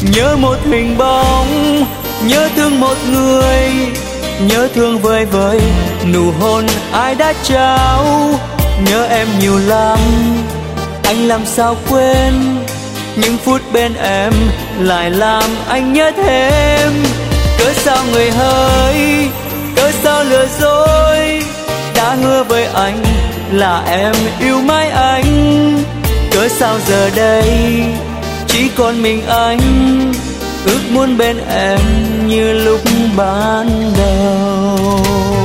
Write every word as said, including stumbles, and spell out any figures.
Nhớ một hình bóng, nhớ thương một người, nhớ thương vơi vơi nụ hôn ai đã trao. Nhớ em nhiều lắm, anh làm sao quên những phút bên em lại làm anh nhớ thêm. Cớ sao người hỡi, cớ sao lừa dối, đã hứa với anh là em yêu mãi anh. Cớ sao giờ đây chỉ còn mình anh, ước muốn bên em như lúc ban đầu.